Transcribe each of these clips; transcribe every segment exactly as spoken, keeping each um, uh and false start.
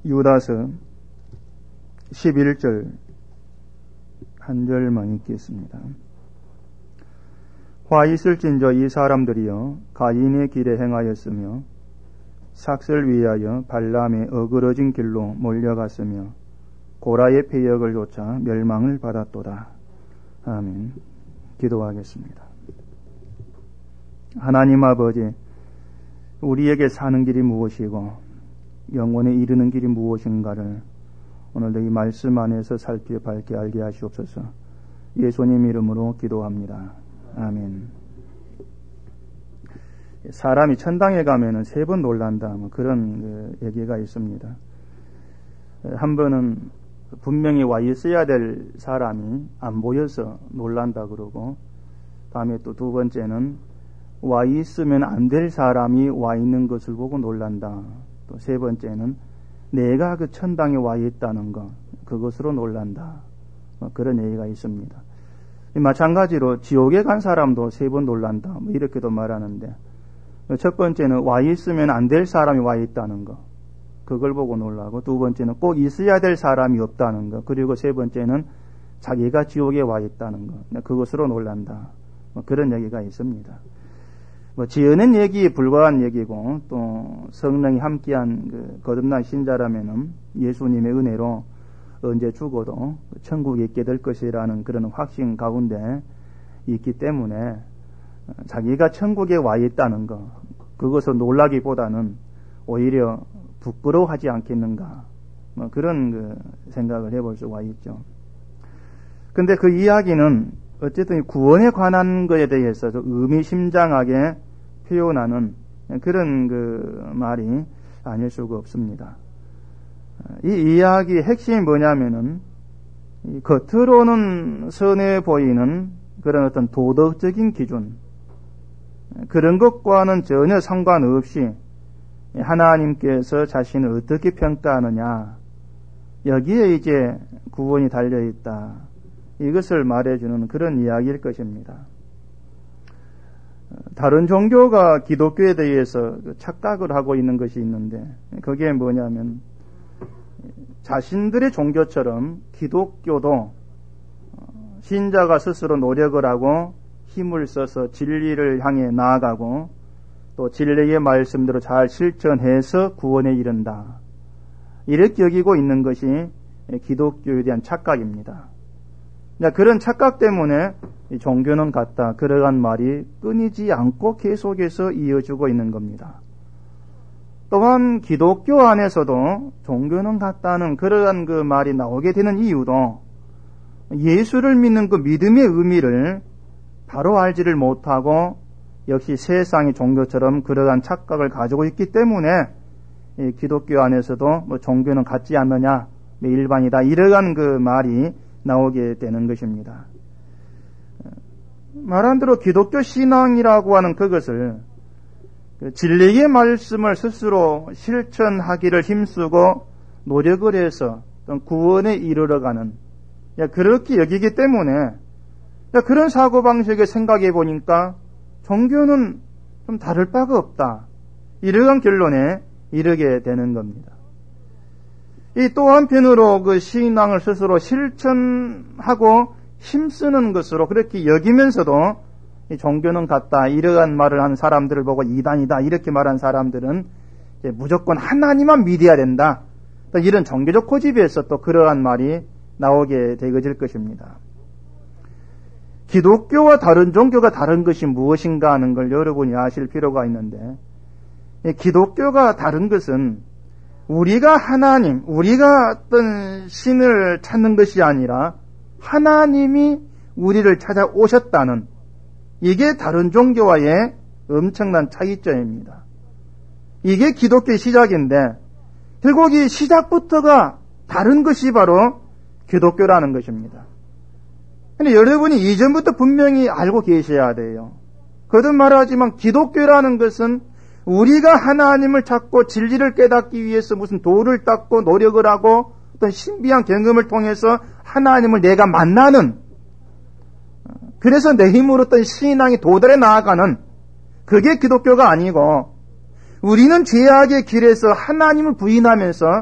유다서 십일 절 한 절만 읽겠습니다. 화 있을진저 이 사람들이여 가인의 길에 행하였으며 삭을 위하여 발람의 어그러진 길로 몰려갔으며 고라의 패역을 좇아 멸망을 받았도다. 아멘. 기도하겠습니다. 하나님 아버지, 우리에게 사는 길이 무엇이고 영원에 이르는 길이 무엇인가를 오늘도 이 말씀 안에서 살펴 밝게 알게 하시옵소서. 예수님 이름으로 기도합니다. 아멘. 사람이 천당에 가면은 세 번 놀란다, 뭐 그런 그 얘기가 있습니다. 한 번은 분명히 와 있어야 될 사람이 안 보여서 놀란다 그러고, 다음에 또 두 번째는 와 있으면 안 될 사람이 와 있는 것을 보고 놀란다. 또 세 번째는 내가 그 천당에 와 있다는 것, 그것으로 놀란다. 뭐 그런 얘기가 있습니다. 마찬가지로 지옥에 간 사람도 세 번 놀란다. 뭐 이렇게도 말하는데, 첫 번째는 와 있으면 안 될 사람이 와 있다는 것, 그걸 보고 놀라고, 두 번째는 꼭 있어야 될 사람이 없다는 것, 그리고 세 번째는 자기가 지옥에 와 있다는 것, 그것으로 놀란다. 뭐 그런 얘기가 있습니다. 뭐 지어낸 얘기에 불과한 얘기고, 또 성령이 함께한 그 거듭난 신자라면은 예수님의 은혜로 언제 죽어도 천국에 있게 될 것이라는 그런 확신 가운데 있기 때문에 자기가 천국에 와 있다는 것, 그것을 놀라기보다는 오히려 부끄러워하지 않겠는가, 뭐 그런 그 생각을 해볼 수가 있죠. 근데 그 이야기는 어쨌든 구원에 관한 것에 대해서 의미심장하게 표현하는 그런 그 말이 아닐 수가 없습니다. 이 이야기의 핵심이 뭐냐면은, 겉으로는 선해 보이는 그런 어떤 도덕적인 기준, 그런 것과는 전혀 상관없이 하나님께서 자신을 어떻게 평가하느냐, 여기에 이제 구원이 달려있다, 이것을 말해주는 그런 이야기일 것입니다. 다른 종교가 기독교에 대해서 착각을 하고 있는 것이 있는데, 그게 뭐냐면 자신들의 종교처럼 기독교도 신자가 스스로 노력을 하고 힘을 써서 진리를 향해 나아가고 또 진리의 말씀대로 잘 실천해서 구원에 이른다, 이렇게 여기고 있는 것이 기독교에 대한 착각입니다. 그런 착각 때문에 종교는 같다, 그러한 말이 끊이지 않고 계속해서 이어지고 있는 겁니다. 또한 기독교 안에서도 종교는 같다는 그러한 그 말이 나오게 되는 이유도 예수를 믿는 그 믿음의 의미를 바로 알지를 못하고 역시 세상의 종교처럼 그러한 착각을 가지고 있기 때문에 기독교 안에서도 뭐 종교는 같지 않느냐, 일반이다, 이러한 그 말이 나오게 되는 것입니다. 말한 대로 기독교 신앙이라고 하는 그것을 진리의 말씀을 스스로 실천하기를 힘쓰고 노력을 해서 구원에 이르러가는, 그렇게 여기기 때문에 그런 사고방식을 생각해 보니까 종교는 좀 다를 바가 없다, 이러한 결론에 이르게 되는 겁니다. 이 또 한편으로 그 신앙을 스스로 실천하고 힘쓰는 것으로 그렇게 여기면서도 이 종교는 같다, 이러한 말을 한 사람들을 보고 이단이다, 이렇게 말한 사람들은 이제 무조건 하나님만 믿어야 된다, 또 이런 종교적 고집에서 또 그러한 말이 나오게 되어질 것입니다. 기독교와 다른 종교가 다른 것이 무엇인가 하는 걸 여러분이 아실 필요가 있는데, 기독교가 다른 것은 우리가 하나님, 우리가 어떤 신을 찾는 것이 아니라 하나님이 우리를 찾아오셨다는, 이게 다른 종교와의 엄청난 차이점입니다. 이게 기독교의 시작인데, 결국 이 시작부터가 다른 것이 바로 기독교라는 것입니다. 근데 여러분이 이전부터 분명히 알고 계셔야 돼요. 거듭 말하지만 기독교라는 것은 우리가 하나님을 찾고 진리를 깨닫기 위해서 무슨 도를 닦고 노력을 하고 어떤 신비한 경험을 통해서 하나님을 내가 만나는, 그래서 내 힘으로 어떤 신앙이 도달해 나아가는, 그게 기독교가 아니고, 우리는 죄악의 길에서 하나님을 부인하면서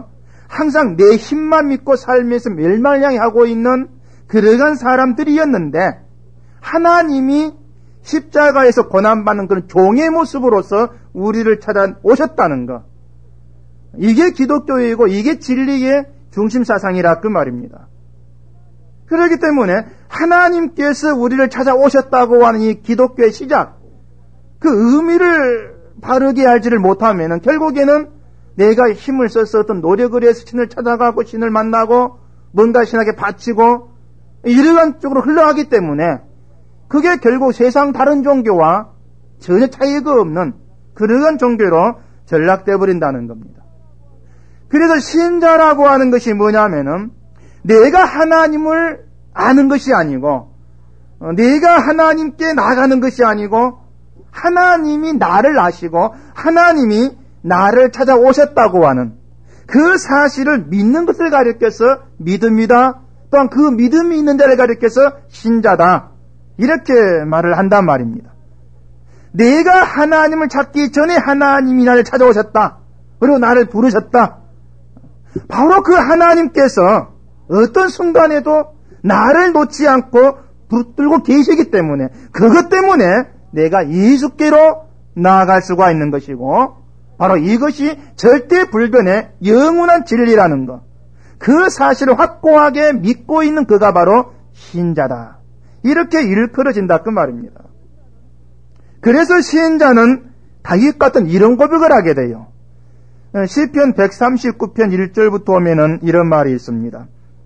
항상 내 힘만 믿고 삶에서 멸망을 향해 하고 있는 그러한 사람들이었는데 하나님이 십자가에서 고난받는 그런 종의 모습으로서 우리를 찾아오셨다는 것. 이게 기독교이고 이게 진리의 중심 사상이라 그 말입니다. 그렇기 때문에 하나님께서 우리를 찾아오셨다고 하는 이 기독교의 시작, 그 의미를 바르게 알지를 못하면 결국에는 내가 힘을 써서 어떤 노력을 해서 신을 찾아가고 신을 만나고 뭔가 신에게 바치고 이러한 쪽으로 흘러가기 때문에 그게 결국 세상 다른 종교와 전혀 차이가 없는 그러한 종교로 전락되어 버린다는 겁니다. 그래서 신자라고 하는 것이 뭐냐면은 내가 하나님을 아는 것이 아니고 내가 하나님께 나가는 것이 아니고 하나님이 나를 아시고 하나님이 나를 찾아오셨다고 하는 그 사실을 믿는 것을 가리켜서 믿음이다. 또한 그 믿음이 있는 자를 가리켜서 신자다. 이렇게 말을 한단 말입니다. 내가 하나님을 찾기 전에 하나님이 나를 찾아오셨다. 그리고 나를 부르셨다. 바로 그 하나님께서 어떤 순간에도 나를 놓지 않고 붙들고 계시기 때문에 그것 때문에 내가 예수께로 나아갈 수가 있는 것이고 바로 이것이 절대 불변의 영원한 진리라는 것. 그 사실을 확고하게 믿고 있는 그가 바로 신자다. 이렇게 일컬어진다 그 말입니다. 그래서 신자는 다윗 같은 이런 고백을 하게 돼요. 시편 백삼십구 편 일 절부터 오면은 이런 말이 있습니다.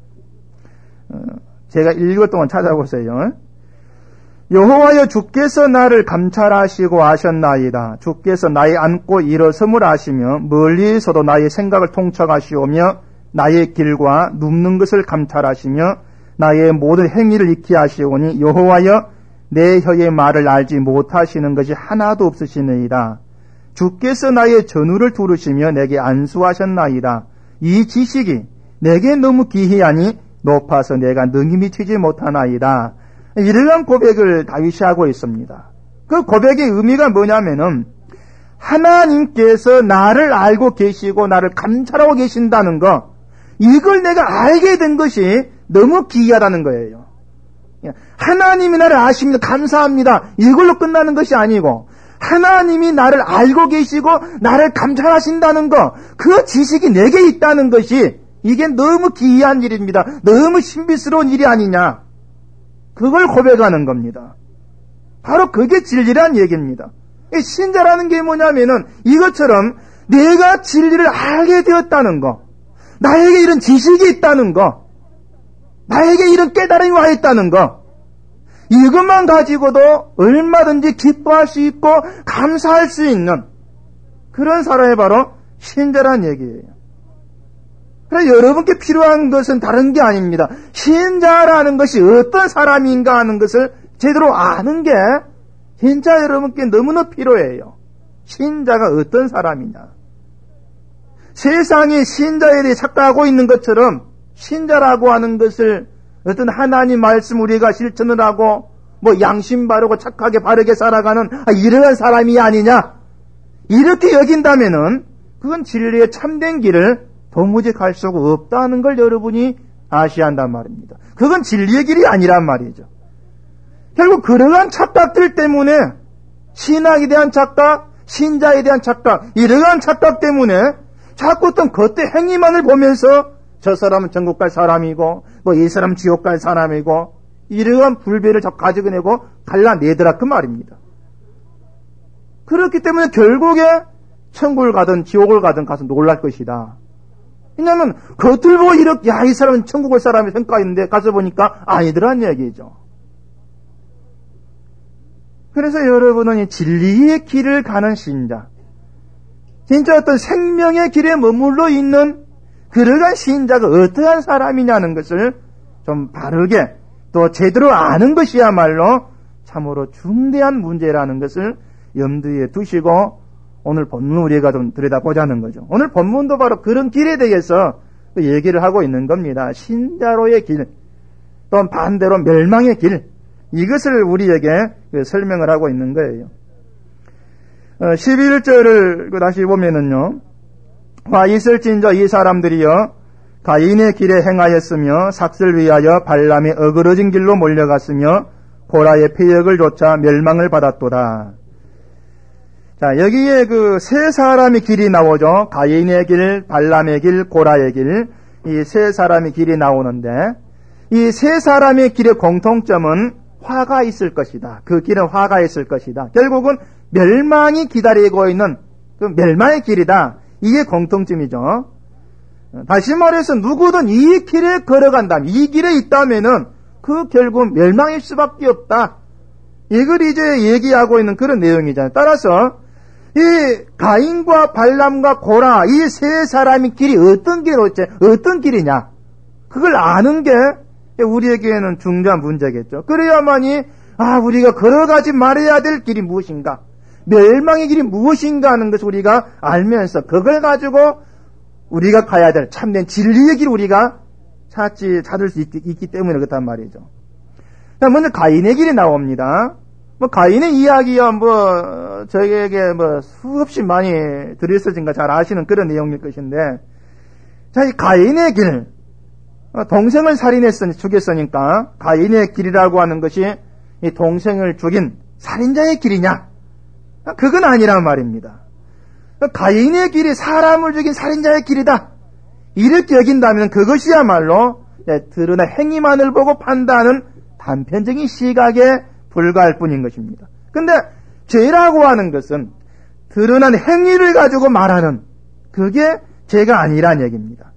제가 읽을 동안 찾아보세요. 여호와여 주께서 나를 감찰하시고 아셨나이다. 주께서 나의 앉고 일어섬을 아시며 멀리에서도 나의 생각을 통찰하시오며 나의 길과 눕는 것을 감찰하시며 나의 모든 행위를 익히 하시오니 여호와여 내 혀의 말을 알지 못하시는 것이 하나도 없으시니이다. 주께서 나의 전우를 두르시며 내게 안수하셨나이다. 이 지식이 내게 너무 기이하니 높아서 내가 능히 미치지 못하나이다. 이러한 고백을 다윗이 하고 있습니다. 그 고백의 의미가 뭐냐면은 하나님께서 나를 알고 계시고 나를 감찰하고 계신다는 것, 이걸 내가 알게 된 것이 너무 기이하다는 거예요. 하나님이 나를 아십니다. 감사합니다. 이걸로 끝나는 것이 아니고 하나님이 나를 알고 계시고 나를 감찰하신다는 것, 그 지식이 내게 있다는 것이 이게 너무 기이한 일입니다. 너무 신비스러운 일이 아니냐. 그걸 고백하는 겁니다. 바로 그게 진리란 얘기입니다. 신자라는 게 뭐냐면은 이것처럼 내가 진리를 알게 되었다는 거, 나에게 이런 지식이 있다는 거, 나에게 이런 깨달음이 와 있다는 거, 이것만 가지고도 얼마든지 기뻐할 수 있고 감사할 수 있는 그런 사람이 바로 신자란 얘기예요. 그래서 여러분께 필요한 것은 다른 게 아닙니다. 신자라는 것이 어떤 사람인가 하는 것을 제대로 아는 게 진짜 여러분께 너무나 필요해요. 신자가 어떤 사람이냐. 세상이 신자에 대해 착각하고 있는 것처럼 신자라고 하는 것을 어떤 하나님 말씀 우리가 실천을 하고 뭐 양심 바르고 착하게 바르게 살아가는 아, 이러한 사람이 아니냐. 이렇게 여긴다면은 그건 진리의 참된 길을 도무지 갈 수가 없다는 걸 여러분이 아셔야 한단 말입니다. 그건 진리의 길이 아니란 말이죠. 결국 그러한 착각들 때문에 신학에 대한 착각, 신자에 대한 착각, 이러한 착각 때문에 자꾸 어떤 겉의 행위만을 보면서 저 사람은 천국 갈 사람이고 뭐 이 사람은 지옥 갈 사람이고 이러한 불배를 자꾸 가져내고 갈라내더라 그 말입니다. 그렇기 때문에 결국에 천국을 가든 지옥을 가든 가서 놀랄 것이다. 왜냐하면 겉을 보고 이렇게 야, 이 사람은 천국 갈 사람이 생각했는데 가서 보니까 아니더란 얘기죠. 그래서 여러분은 이 진리의 길을 가는 신자, 진짜 어떤 생명의 길에 머물러 있는 그러한 신자가 어떠한 사람이냐는 것을 좀 바르게 또 제대로 아는 것이야말로 참으로 중대한 문제라는 것을 염두에 두시고 오늘 본문 우리가 좀 들여다보자는 거죠. 오늘 본문도 바로 그런 길에 대해서 얘기를 하고 있는 겁니다. 신자로의 길, 또 반대로 멸망의 길, 이것을 우리에게 설명을 하고 있는 거예요. 십일 절을 다시 보면은요, 와 있을진저 이 사람들이여 가인의 길에 행하였으며 삭슬 위하여 발람의 어그러진 길로 몰려갔으며 고라의 폐역을 좇아 멸망을 받았도다. 자, 여기에 그 세 사람의 길이 나오죠. 가인의 길, 발람의 길, 고라의 길. 이 세 사람의 길이 나오는데 이 세 사람의 길의 공통점은 화가 있을 것이다. 그 길은 화가 있을 것이다. 결국은 멸망이 기다리고 있는 그 멸망의 길이다. 이게 공통점이죠. 다시 말해서 누구든 이 길에 걸어간다면, 이 길에 있다면은 그 결국 멸망일 수밖에 없다. 이걸 이제 얘기하고 있는 그런 내용이잖아요. 따라서 이 가인과 발람과 고라 이 세 사람의 길이 어떤 길로 어떤 길이냐? 그걸 아는 게 우리에게는 중요한 문제겠죠. 그래야만이 아 우리가 걸어가지 말아야 될 길이 무엇인가? 멸망의 길이 무엇인가 하는 것을 우리가 알면서 그걸 가지고 우리가 가야 될 참된 진리의 길을 우리가 찾지, 찾을 수 있기, 있기 때문에 그렇단 말이죠. 자, 먼저 가인의 길이 나옵니다. 뭐, 가인의 이야기야, 뭐, 저에게 뭐, 수없이 많이 들으셔진 거 잘 아시는 그런 내용일 것인데, 자, 이 가인의 길, 동생을 살인했으니, 죽였으니까, 가인의 길이라고 하는 것이 이 동생을 죽인 살인자의 길이냐? 그건 아니란 말입니다. 가인의 길이 사람을 죽인 살인자의 길이다. 이렇게 여긴다면 그것이야말로 드러난 행위만을 보고 판단하는 단편적인 시각에 불과할 뿐인 것입니다. 근데 죄라고 하는 것은 드러난 행위를 가지고 말하는 그게 죄가 아니란 얘기입니다.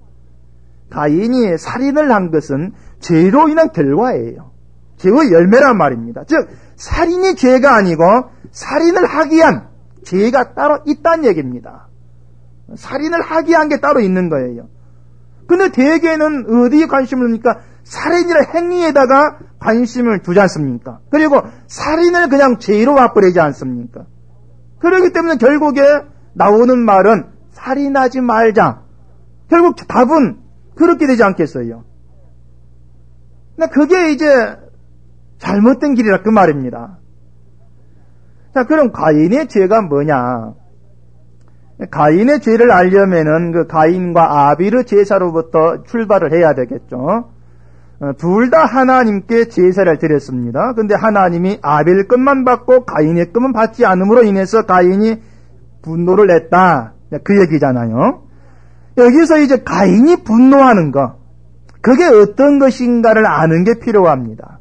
가인이 살인을 한 것은 죄로 인한 결과예요. 죄의 열매란 말입니다. 즉 살인이 죄가 아니고 살인을 하기 위한 죄가 따로 있다는 얘기입니다. 살인을 하기 위한 게 따로 있는 거예요. 근데 대개는 어디에 관심을 두니까 살인이라는 행위에다가 관심을 두지 않습니까? 그리고 살인을 그냥 죄로 와버리지 않습니까? 그렇기 때문에 결국에 나오는 말은 살인하지 말자. 결국 답은 그렇게 되지 않겠어요? 근데 그게 이제 잘못된 길이라 그 말입니다. 자, 그럼 가인의 죄가 뭐냐? 가인의 죄를 알려면은 그 가인과 아벨의 제사로부터 출발을 해야 되겠죠. 어, 둘 다 하나님께 제사를 드렸습니다. 근데 하나님이 아벨 것만 받고 가인의 것만 받지 않음으로 인해서 가인이 분노를 냈다. 그 얘기잖아요. 여기서 이제 가인이 분노하는 것, 그게 어떤 것인가를 아는 게 필요합니다.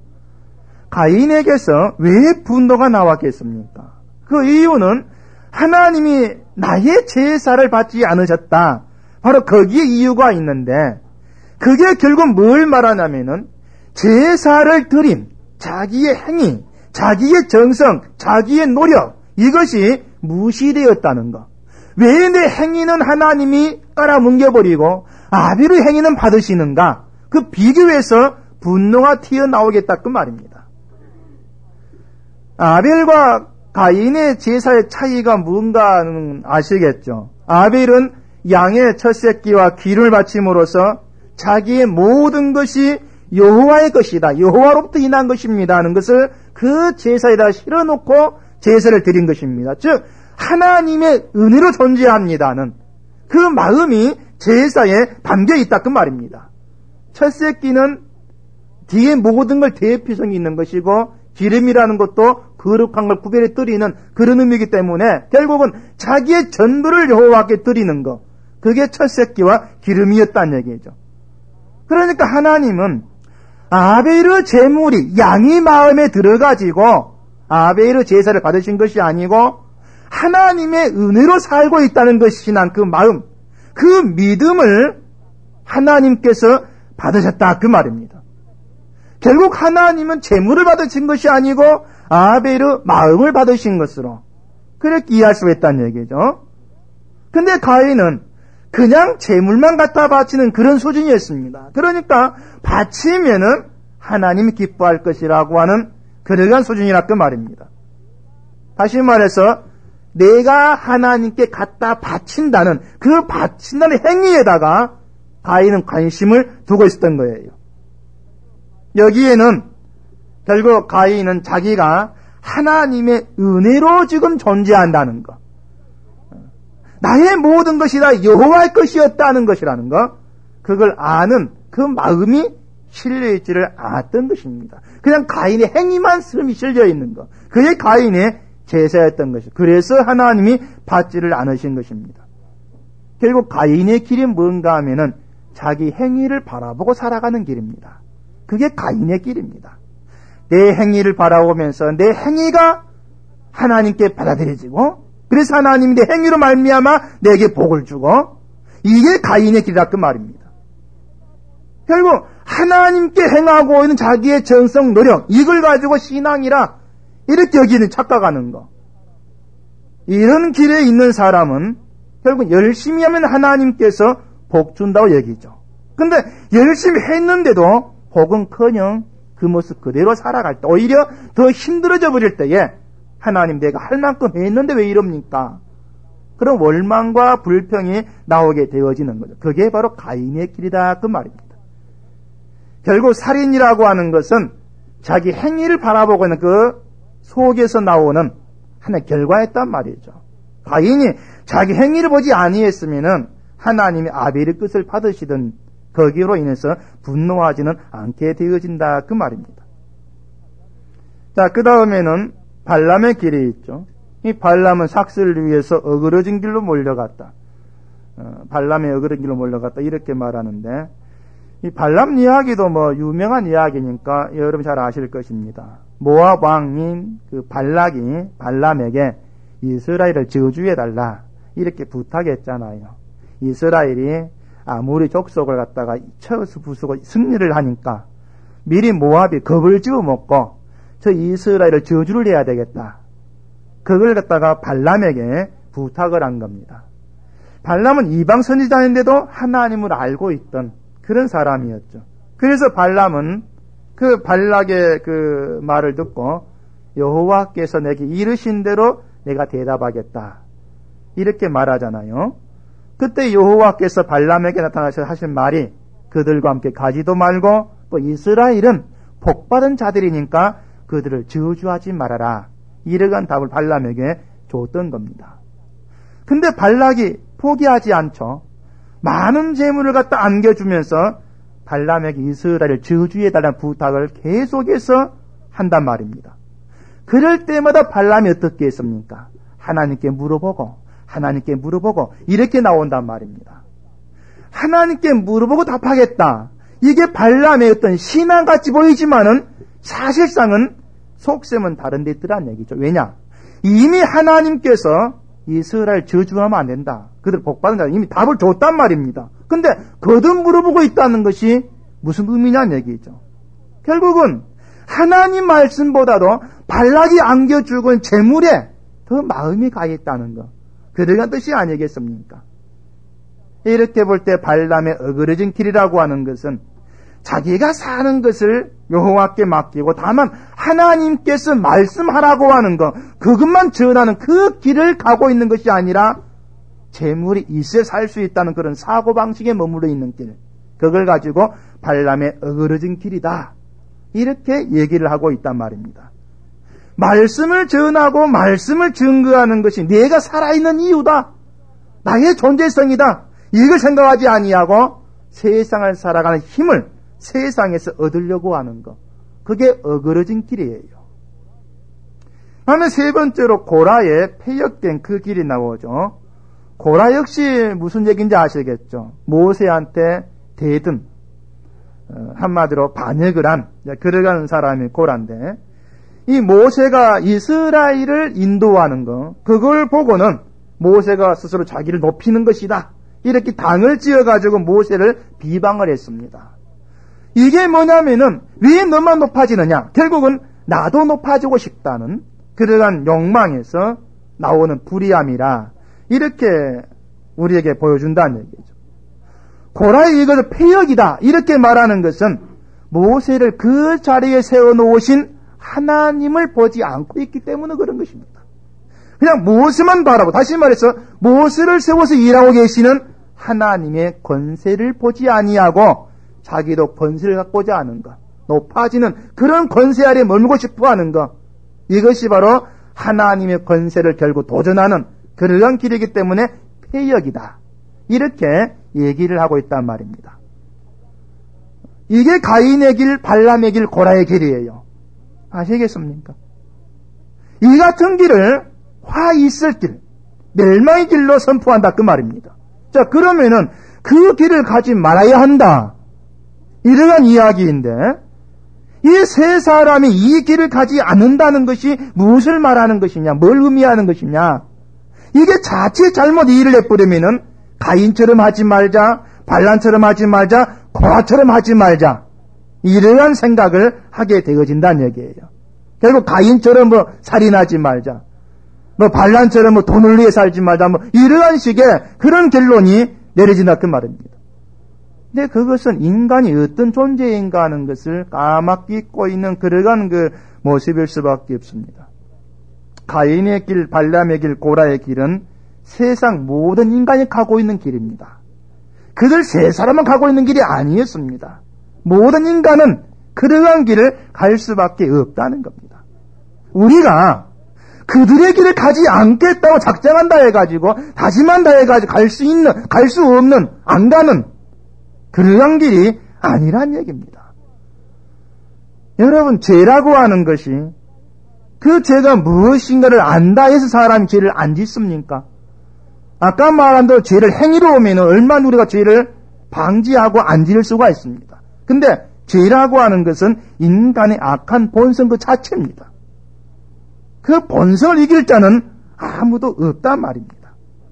가인에게서 왜 분노가 나왔겠습니까? 그 이유는 하나님이 나의 제사를 받지 않으셨다. 바로 거기에 이유가 있는데 그게 결국 뭘 말하냐면은 제사를 드린 자기의 행위, 자기의 정성, 자기의 노력 이것이 무시되었다는 것. 왜 내 행위는 하나님이 깔아뭉개버리고 아벨의 행위는 받으시는가? 그 비교해서 분노가 튀어나오겠다 그 말입니다. 아벨과 가인의 제사의 차이가 뭔가는 아시겠죠? 아벨은 양의 첫 새끼와 기름을 바침으로써 자기의 모든 것이 여호와의 것이다. 여호와로부터 인한 것입니다. 하는 것을 그 제사에다 실어놓고 제사를 드린 것입니다. 즉 하나님의 은혜로 존재합니다는 그 마음이 제사에 담겨 있다 그 말입니다. 첫 새끼는 뒤에 모든 걸 대표성이 있는 것이고 기름이라는 것도 거룩한 걸 구별해 드리는 그런 의미이기 때문에 결국은 자기의 전부를 여호와께 드리는 것, 그게 첫 새끼와 기름이었다는 얘기죠. 그러니까 하나님은 아벨의 제물이 양의 마음에 들어가지고 아벨의 제사를 받으신 것이 아니고 하나님의 은혜로 살고 있다는 것이 난 그 마음, 그 믿음을 하나님께서 받으셨다 그 말입니다. 결국 하나님은 제물을 받으신 것이 아니고 아벨의 마음을 받으신 것으로 그렇게 이해할 수 있다는 얘기죠. 근데 가인은 그냥 제물만 갖다 바치는 그런 수준이었습니다. 그러니까 바치면은 하나님이 기뻐할 것이라고 하는 그러한 수준이라 그 말입니다. 다시 말해서 내가 하나님께 갖다 바친다는 그 바친다는 행위에다가 가인은 관심을 두고 있었던 거예요. 여기에는 결국 가인은 자기가 하나님의 은혜로 지금 존재한다는 것, 나의 모든 것이 다 여호와의 것이었다는 것이라는 것, 그걸 아는 그 마음이 실려있지를 않았던 것입니다. 그냥 가인의 행위만 스름이 실려있는 것, 그게 가인의 제사였던 것이죠. 그래서 하나님이 받지를 않으신 것입니다. 결국 가인의 길이 뭔가 하면은 자기 행위를 바라보고 살아가는 길입니다. 그게 가인의 길입니다. 내 행위를 바라보면서 내 행위가 하나님께 받아들여지고, 그래서 하나님이 내 행위로 말미암아 내게 복을 주고, 이게 가인의 길이라 그 말입니다. 결국 하나님께 행하고 있는 자기의 정성 노력, 이걸 가지고 신앙이라 이렇게 여기는 착각하는 거, 이런 길에 있는 사람은 결국 열심히 하면 하나님께서 복 준다고 여기죠. 근데 열심히 했는데도 복은커녕 그 모습 그대로 살아갈 때, 오히려 더 힘들어져 버릴 때에 하나님, 내가 할 만큼 했는데 왜 이럽니까? 그런 원망과 불평이 나오게 되어지는 거죠. 그게 바로 가인의 길이다 그 말입니다. 결국 살인이라고 하는 것은 자기 행위를 바라보고 있는 그 속에서 나오는 하나의 결과였단 말이죠. 가인이 자기 행위를 보지 아니했으면은 하나님이 아벨의 뜻을 받으시던 거기로 인해서 분노하지는 않게 되어진다 그 말입니다. 자, 그 다음에는 발람의 길이 있죠. 이 발람은 삭스를 위해서 어그러진 길로 몰려갔다. 어, 발람의 어그러진 길로 몰려갔다 이렇게 말하는데, 이 발람 이야기도 뭐 유명한 이야기니까 여러분 잘 아실 것입니다. 모압 왕인 그 발락이 발람에게 이스라엘을 저주해달라 이렇게 부탁했잖아요. 이스라엘이 아무리 족속을 갖다가 쳐서 부수고 승리를 하니까 미리 모압이 겁을 집어먹고 저 이스라엘을 저주를 해야 되겠다. 그걸 갖다가 발람에게 부탁을 한 겁니다. 발람은 이방 선지자인데도 하나님을 알고 있던 그런 사람이었죠. 그래서 발람은 그 발락의 그 말을 듣고 여호와께서 내게 이르신 대로 내가 대답하겠다 이렇게 말하잖아요. 그때 여호와께서 발람에게 나타나셔서 하신 말이, 그들과 함께 가지도 말고 또 이스라엘은 복받은 자들이니까 그들을 저주하지 말아라, 이러한 답을 발람에게 줬던 겁니다. 근데 발락이 포기하지 않죠. 많은 재물을 갖다 안겨주면서 발람에게 이스라엘을 저주해달라는 부탁을 계속해서 한단 말입니다. 그럴 때마다 발람이 어떻게 했습니까? 하나님께 물어보고 하나님께 물어보고 이렇게 나온단 말입니다. 하나님께 물어보고 답하겠다, 이게 발람의 어떤 신앙같이 보이지만은 사실상은 속셈은 다른 데 있더란 얘기죠. 왜냐? 이미 하나님께서 이스라엘 저주하면 안 된다, 그들 복받은 자들 이미 답을 줬단 말입니다. 근데 거듭 물어보고 있다는 것이 무슨 의미냐는 얘기죠. 결국은 하나님 말씀보다도 발락이 안겨주고 재물에 더 마음이 가 있다는 것, 그러한 뜻이 아니겠습니까? 이렇게 볼 때 발람의 어그러진 길이라고 하는 것은 자기가 사는 것을 여호와께 맡기고 다만 하나님께서 말씀하라고 하는 것, 그것만 전하는 그 길을 가고 있는 것이 아니라 재물이 있어 살 수 있다는 그런 사고방식에 머물러 있는 길, 그걸 가지고 발람의 어그러진 길이다 이렇게 얘기를 하고 있단 말입니다. 말씀을 전하고 말씀을 증거하는 것이 내가 살아있는 이유다, 나의 존재성이다, 이걸 생각하지 아니하고 세상을 살아가는 힘을 세상에서 얻으려고 하는 것, 그게 어그러진 길이에요. 다음에 세 번째로 고라의 폐역된 그 길이 나오죠. 고라 역시 무슨 얘기인지 아시겠죠? 모세한테 대든, 한마디로 반역을 한 그러한 사람이 고라인데, 이 모세가 이스라엘을 인도하는 것, 그걸 보고는 모세가 스스로 자기를 높이는 것이다, 이렇게 당을 지어가지고 모세를 비방을 했습니다. 이게 뭐냐면은 왜 너만 높아지느냐, 결국은 나도 높아지고 싶다는 그러한 욕망에서 나오는 불의함이라 이렇게 우리에게 보여준다는 얘기죠. 고라의 이것을 폐역이다 이렇게 말하는 것은 모세를 그 자리에 세워놓으신 하나님을 보지 않고 있기 때문에 그런 것입니다. 그냥 모세만 바라고, 다시 말해서 모세를 세워서 일하고 계시는 하나님의 권세를 보지 아니하고 자기도 권세를 갖고자 하는 것, 높아지는 그런 권세 아래 머물고 싶어하는 것, 이것이 바로 하나님의 권세를 결국 도전하는 그러한 길이기 때문에 폐역이다. 이렇게 얘기를 하고 있단 말입니다. 이게 가인의 길, 발람의 길, 고라의 길이에요. 아시겠습니까? 이 같은 길을 화 있을 길, 멸망의 길로 선포한다 그 말입니다. 자, 그러면은 그 길을 가지 말아야 한다. 이러한 이야기인데, 이 세 사람이 이 길을 가지 않는다는 것이 무엇을 말하는 것이냐, 뭘 의미하는 것이냐. 이게 자칫 잘못 이해를 해버리면은 가인처럼 하지 말자, 발람처럼 하지 말자, 고라처럼 하지 말자, 이러한 생각을 하게 되어진다는 얘기예요. 결국 가인처럼 뭐 살인하지 말자, 뭐 발람처럼 뭐 돈을 위해 살지 말자, 뭐 이러한 식의 그런 결론이 내려진다 그 말입니다. 근데 그것은 인간이 어떤 존재인가 하는 것을 까맣게 잊고 있는 그러한 그 모습일 수밖에 없습니다. 가인의 길, 발람의 길, 고라의 길은 세상 모든 인간이 가고 있는 길입니다. 그들 세 사람만 가고 있는 길이 아니었습니다. 모든 인간은 그러한 길을 갈 수밖에 없다는 겁니다. 우리가 그들의 길을 가지 않겠다고 작정한다 해가지고 다짐한다 해가지고 갈 수 있는, 갈 수 없는, 안 가는 그러한 길이 아니란 얘기입니다. 여러분, 죄라고 하는 것이 그 죄가 무엇인가를 안다 해서 사람이 죄를 안 짓습니까? 아까 말한 대로 죄를 행위로 오면 얼마나 우리가 죄를 방지하고 안 지을 수가 있습니다. 근데 죄라고 하는 것은 인간의 악한 본성 그 자체입니다. 그 본성을 이길 자는 아무도 없단 말입니다.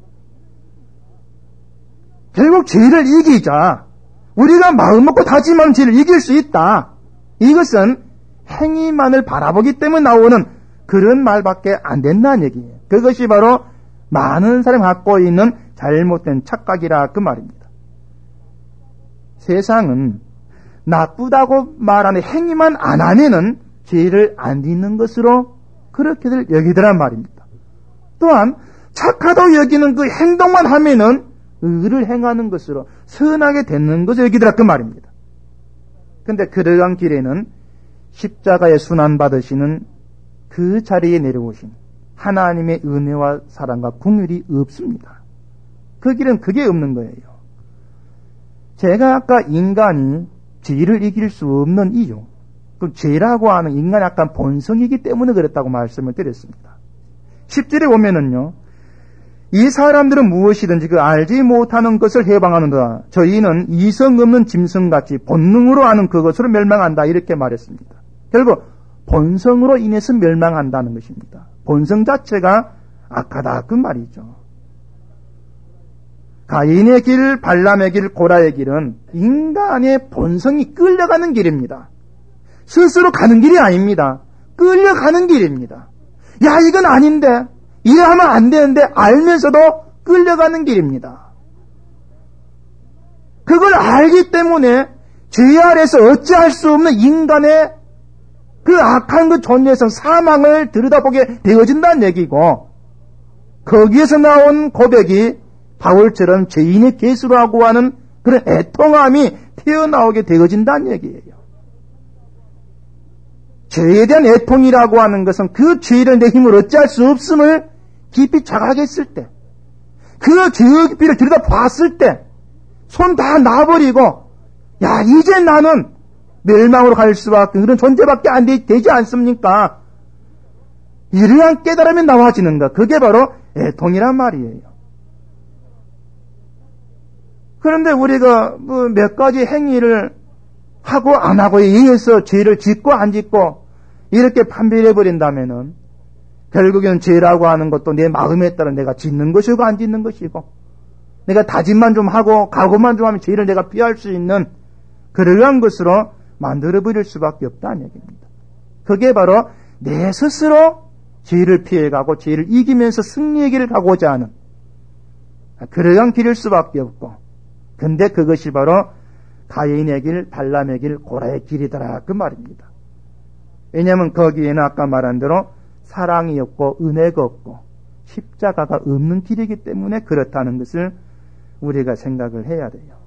결국 죄를 이기자, 우리가 마음 먹고 다짐하면 죄를 이길 수 있다. 이것은 행위만을 바라보기 때문에 나오는 그런 말밖에 안 된다는 얘기예요. 그것이 바로 많은 사람이 갖고 있는 잘못된 착각이라 그 말입니다. 세상은 나쁘다고 말하는 행위만 안 하면은 죄를 안 짓는 것으로 그렇게들 여기더란 말입니다. 또한 착하다고 여기는 그 행동만 하면은 의를 행하는 것으로 선하게 되는 것을 여기더라 그 말입니다. 근데 그러한 길에는 십자가의 순환 받으시는 그 자리에 내려오신 하나님의 은혜와 사랑과 긍휼이 없습니다. 그 길은 그게 없는 거예요. 제가 아까 인간이 죄를 이길 수 없는 이유, 그 죄라고 하는 인간의 약간 본성이기 때문에 그랬다고 말씀을 드렸습니다. 십 절에 보면은요, 이 사람들은 무엇이든지 그 알지 못하는 것을 해방하는도다. 저희는 이성 없는 짐승같이 본능으로 하는 그것으로 멸망한다. 이렇게 말했습니다. 결국 본성으로 인해서 멸망한다는 것입니다. 본성 자체가 악하다 그 말이죠. 가인의 길, 발람의 길, 고라의 길은 인간의 본성이 끌려가는 길입니다. 스스로 가는 길이 아닙니다. 끌려가는 길입니다. 야, 이건 아닌데, 이해하면 안 되는데 알면서도 끌려가는 길입니다. 그걸 알기 때문에 죄 아래서 어찌할 수 없는 인간의 그 악한 그 존재성, 사망을 들여다보게 되어진다는 얘기고, 거기에서 나온 고백이 바울처럼 죄인의 계수라고 하는 그런 애통함이 튀어나오게 되어진다는 얘기예요. 죄에 대한 애통이라고 하는 것은 그 죄를 내 힘으로 어찌할 수 없음을 깊이 자각했을 때, 그 죄의 깊이를 들여다봤을 때 손 다 놔버리고, 야, 이제 나는 멸망으로 갈 수밖에, 그런 존재밖에 안 되, 되지 않습니까? 이러한 깨달음이 나와지는 것, 그게 바로 애통이란 말이에요. 그런데 우리가 뭐 몇 가지 행위를 하고 안 하고에 의해서 죄를 짓고 안 짓고 이렇게 판별해버린다면은 결국에는 죄라고 하는 것도 내 마음에 따라 내가 짓는 것이고 안 짓는 것이고, 내가 다짐만 좀 하고 각오만 좀 하면 죄를 내가 피할 수 있는 그러한 것으로 만들어버릴 수밖에 없다는 얘기입니다. 그게 바로 내 스스로 죄를 피해가고 죄를 이기면서 승리의 길을 가고자 하는 그러한 길일 수밖에 없고, 근데 그것이 바로 가인의 길, 발람의 길, 고라의 길이더라 그 말입니다. 왜냐하면 거기에는 아까 말한 대로 사랑이 없고 은혜가 없고 십자가가 없는 길이기 때문에 그렇다는 것을 우리가 생각을 해야 돼요.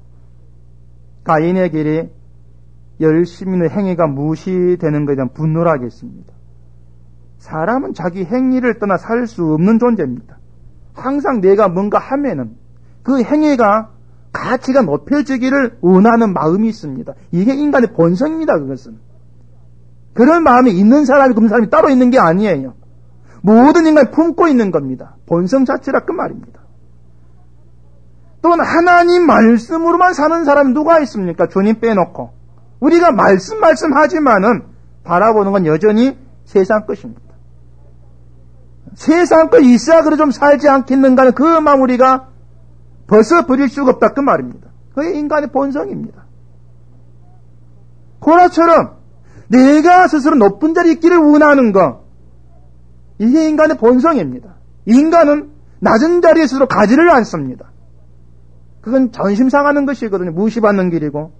가인의 길이 열심히 행위가 무시되는 것에 대한 분노를 하겠습니다. 사람은 자기 행위를 떠나 살 수 없는 존재입니다. 항상 내가 뭔가 하면은 그 행위가 가치가 높여지기를 원하는 마음이 있습니다. 이게 인간의 본성입니다. 그것은. 그런 마음이 있는 사람이 그런 사람이 따로 있는 게 아니에요. 모든 인간이 품고 있는 겁니다. 본성 자체라 그 말입니다. 또는 하나님 말씀으로만 사는 사람이 누가 있습니까? 주님 빼놓고. 우리가 말씀 말씀 하지만은 바라보는 건 여전히 세상 것입니다. 세상 것 이삭으로 좀 살지 않겠는가는 그 마음 우리가 벗어버릴 수가 없다 그 말입니다. 그게 인간의 본성입니다. 고라처럼 내가 스스로 높은 자리에 있기를 원하는 것, 이게 인간의 본성입니다. 인간은 낮은 자리에 스스로 가지를 않습니다. 그건 전심 상하는 것이거든요. 무시받는 길이고.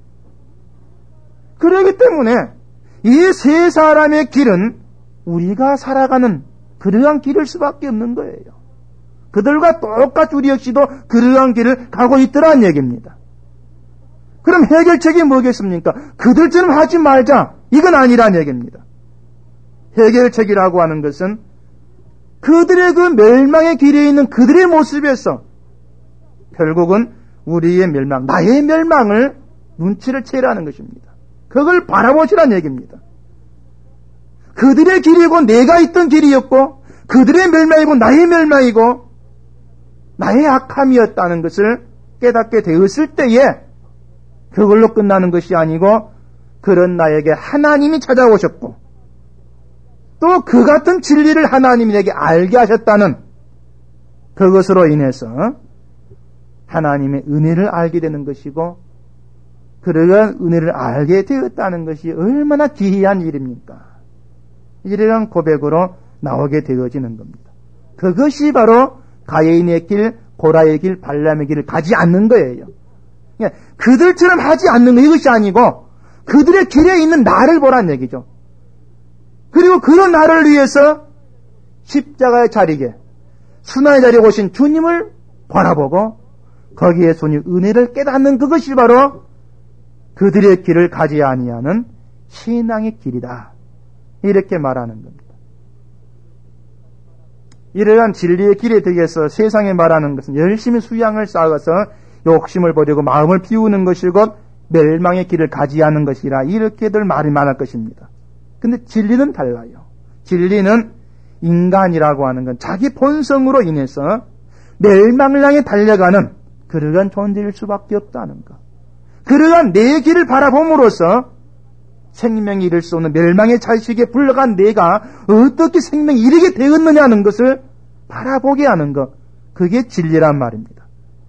그렇기 때문에 이 세 사람의 길은 우리가 살아가는 그러한 길일 수밖에 없는 거예요. 그들과 똑같이 우리 역시도 그러한 길을 가고 있더라는 얘기입니다. 그럼 해결책이 뭐겠습니까? 그들처럼 하지 말자. 이건 아니란 얘기입니다. 해결책이라고 하는 것은 그들의 그 멸망의 길에 있는 그들의 모습에서 결국은 우리의 멸망, 나의 멸망을 눈치를 채라는 것입니다. 그걸 바라보시란 얘기입니다. 그들의 길이고 내가 있던 길이었고 그들의 멸망이고 나의 멸망이고 나의 악함이었다는 것을 깨닫게 되었을 때에 그걸로 끝나는 것이 아니고 그런 나에게 하나님이 찾아오셨고 또 그 같은 진리를 하나님이 내게 알게 하셨다는 그것으로 인해서 하나님의 은혜를 알게 되는 것이고 그러한 은혜를 알게 되었다는 것이 얼마나 기이한 일입니까? 이러한 고백으로 나오게 되어지는 겁니다. 그것이 바로 가인의 길, 고라의 길, 발람의 길을 가지 않는 거예요. 그들처럼 하지 않는 거 이것이 아니고 그들의 길에 있는 나를 보란 얘기죠. 그리고 그런 나를 위해서 십자가의 자리에 순환의 자리에 오신 주님을 바라보고 거기에 주님 은혜를 깨닫는 그것이 바로 그들의 길을 가지 아니하는 신앙의 길이다. 이렇게 말하는 겁니다. 이러한 진리의 길에 대해서 세상에 말하는 것은 열심히 수양을 쌓아서 욕심을 버리고 마음을 비우는 것이 곧 멸망의 길을 가지 않는 것이라 이렇게들 말이 많을 것입니다. 근데 진리는 달라요. 진리는 인간이라고 하는 건 자기 본성으로 인해서 멸망을 향해 달려가는 그러한 존재일 수밖에 없다는 것. 그러한 내 길을 바라봄으로써 생명이 이룰 수 없는 멸망의 자식에 불러간 내가 어떻게 생명이 이르게 되었느냐는 것을 바라보게 하는 것. 그게 진리란 말입니다.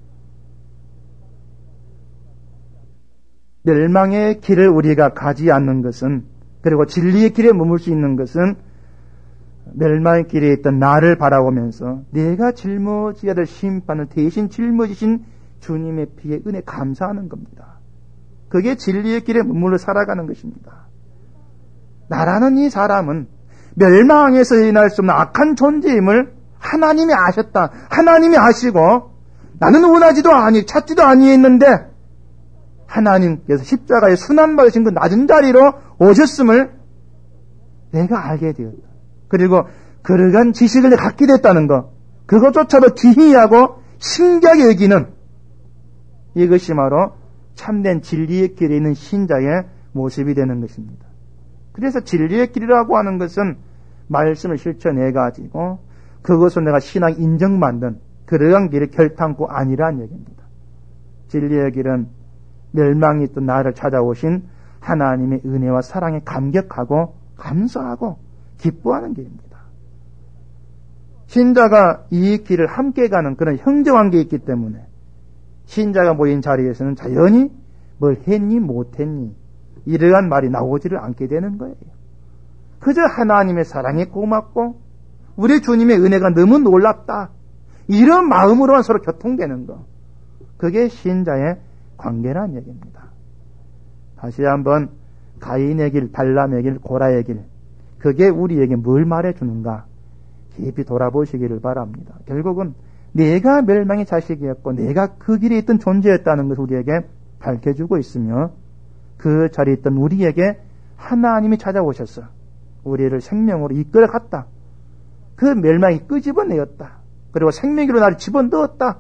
멸망의 길을 우리가 가지 않는 것은 그리고 진리의 길에 머물 수 있는 것은 멸망의 길에 있던 나를 바라보면서 내가 짊어져야 될 심판을 대신 짊어지신 주님의 피에 은혜 감사하는 겁니다. 그게 진리의 길에 머물러 살아가는 것입니다. 나라는 이 사람은 멸망에서 일어날 수 없는 악한 존재임을 하나님이 아셨다. 하나님이 아시고 나는 원하지도 아니 찾지도 아니했는데 하나님께서 십자가에 순환받으신 그 낮은 자리로 오셨음을 내가 알게 되었다. 그리고 그러한 지식을 갖게 됐다는 것, 그것조차도 기이하고 신기하게 여기는 이것이 바로 참된 진리의 길에 있는 신자의 모습이 되는 것입니다. 그래서 진리의 길이라고 하는 것은 말씀을 실천해가지고 그것을 내가 신앙 인정받는 그러한 길의 결탄코 아니란 얘기입니다. 진리의 길은 멸망이 있던 나를 찾아오신 하나님의 은혜와 사랑에 감격하고 감사하고 기뻐하는 길입니다. 신자가 이 길을 함께 가는 그런 형제관계가 있기 때문에 신자가 모인 자리에서는 자연히 뭘 했니 못했니 이러한 말이 나오지를 않게 되는 거예요. 그저 하나님의 사랑이 고맙고 우리 주님의 은혜가 너무 놀랍다 이런 마음으로만 서로 교통되는 거, 그게 신자의 관계란 얘기입니다. 다시 한번 가인의 길, 발람의 길, 고라의 길, 그게 우리에게 뭘 말해주는가 깊이 돌아보시기를 바랍니다. 결국은 내가 멸망의 자식이었고 내가 그 길에 있던 존재였다는 것을 우리에게 밝혀주고 있으며 그 자리에 있던 우리에게 하나님이 찾아오셔서 우리를 생명으로 이끌어갔다. 그 멸망이 끄집어내었다. 그리고 생명으로 나를 집어넣었다.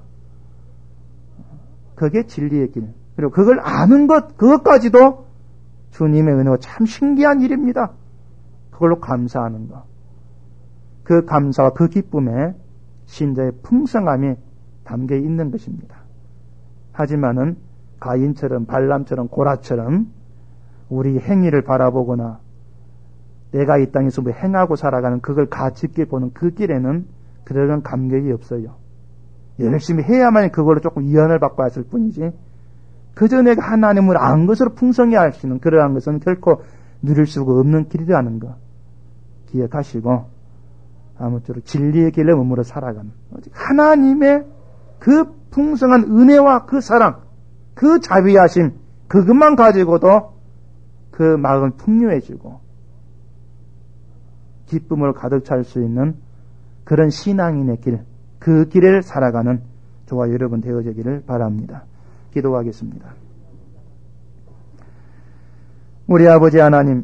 그게 진리의 길. 그리고 그걸 아는 것, 그것까지도 주님의 은혜가 참 신기한 일입니다. 그걸로 감사하는 것. 그 감사와 그 기쁨에 신자의 풍성함이 담겨 있는 것입니다. 하지만은 가인처럼 발람처럼 고라처럼 우리 행위를 바라보거나 내가 이 땅에서 뭐 행하고 살아가는 그걸 가쉽게 보는 그 길에는 그런 감격이 없어요. 열심히 해야만 그걸로 조금 위안을 받고 왔을 뿐이지 그저 내가 하나님을 안 것으로 풍성히 할 수 있는 그러한 것은 결코 누릴 수가 없는 길이라는 것 기억하시고 아무쪼록 진리의 길에 머물러 살아가는 하나님의 그 풍성한 은혜와 그 사랑 그 자비하심 그것만 가지고도 그 마음은 풍요해지고 기쁨을 가득 찰 수 있는 그런 신앙인의 길, 그 길을 살아가는 저와 여러분 되어지기를 바랍니다. 기도하겠습니다. 우리 아버지 하나님,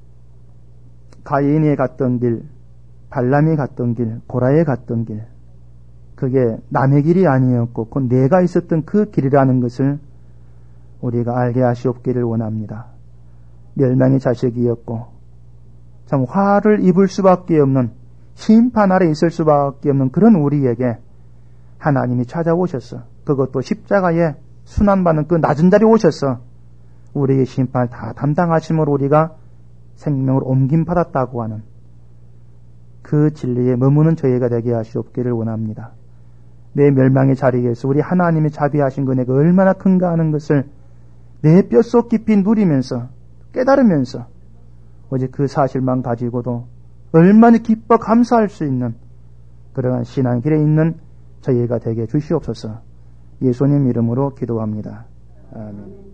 가인이 갔던 길, 발람이 갔던 길, 고라에 갔던 길, 그게 남의 길이 아니었고 곧 내가 있었던 그 길이라는 것을 우리가 알게 하시옵기를 원합니다. 멸망의 자식이었고 참 화를 입을 수밖에 없는 심판 아래 있을 수밖에 없는 그런 우리에게 하나님이 찾아오셔서 그것도 십자가에 순환받는 그 낮은 자리에 오셔서 우리의 심판을 다 담당하심으로 우리가 생명을 옮김받았다고 하는 그 진리에 머무는 저희가 되게 하시옵기를 원합니다. 내 멸망의 자리에서 우리 하나님이 자비하신 은혜가 얼마나 큰가 하는 것을 내 뼛속 깊이 누리면서 깨달으면서 오직 그 사실만 가지고도 얼마나 기뻐 감사할 수 있는 그러한 신앙 길에 있는 저희가 되게 주시옵소서. 예수님 이름으로 기도합니다. 아멘.